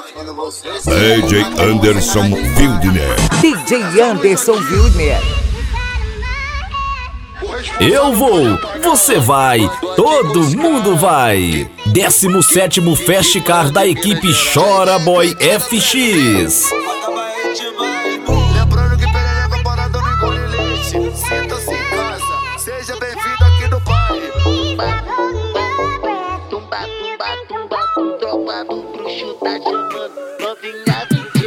DJ Anderson Wildner. DJ Anderson Wildner. Eu vou, você vai, todo mundo vai. 17º Festcar da equipe Chora Boy FX. Lembrando que perereca parada no engole leite. Sinta-se em casa, seja bem-vindo aqui no baile. Tumba, tumba, tumba, tumba, tropa do bruxo tá chamando. Novinha,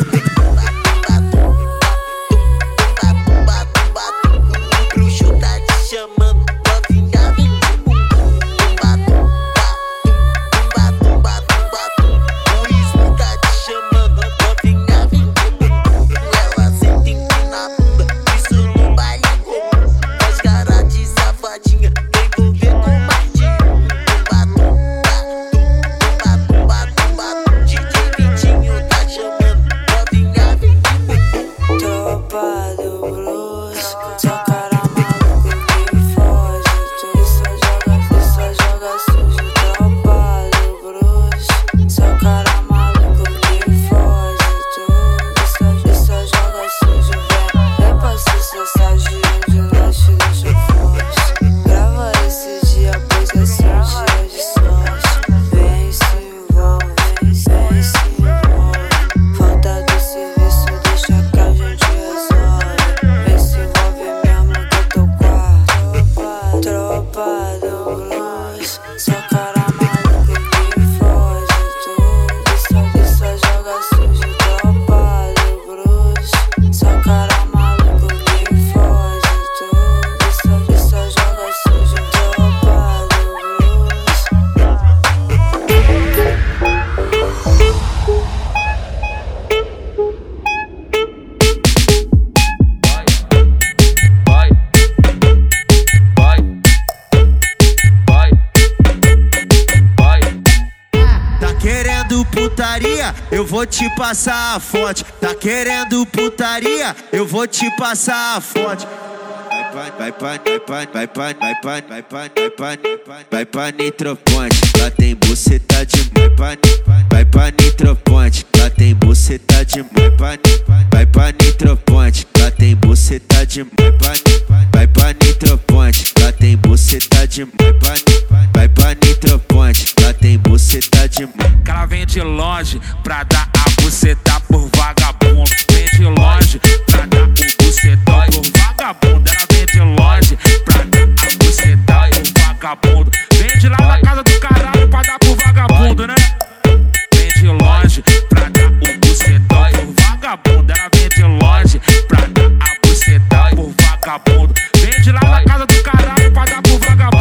o bruxo tá te chamando. Novinha, o ismo tá te chamando. Novinha, ela senta em na bunda. Isso no baile comum. As caras de safadinha, vem envolver com o martinho. DJ Vitinho tá chamando. Novinha, tropa do blues, só cara maluco que foge. Tu só joga sujo. Tropa do blues, só cara maluco que foge. Tu só joga sujo. Vem pra sucesso de nós te deixa forte. Grava esse dia, pois esse é um dia de sorte. Vem se envolve, vem se envolve. Falta do serviço, deixa que a gente resolve. Vem se envolve mesmo que eu tô quarto. Tropa do blues, só cara maluco que foge. Tu só joga sujo. Tropa do blues, só cara maluco que foge. Tu só joga sujo. Tropa do blues. Tá querendo putaria? Eu vou te passar a fonte. Tá querendo putaria? Eu vou te passar a fonte. Vai pra Nitroponte, lá tem buceta demais. Vai pra Nitroponte, lá tem buceta demais. Vai pra Nitroponte, lá tem buceta demais. Vai pra Nitroponte, lá tem buceta demais. Vai pra Nitroponte, lá tem buceta demais. Ela vem de longe pra dar a buceta por vagabundo. Vem de longe pra dar o bucetão por vagabundo. Ela vem de longe pra dar a buceta por vagabundo. Vem de lá da casa do caralho pra dar por vagabundo, né? Vem de longe pra dar o bucetão por vagabundo. Ela vem de longe pra dar a buceta por vagabundo. Vem de lá da casa do caralho pra dar por vagabundo.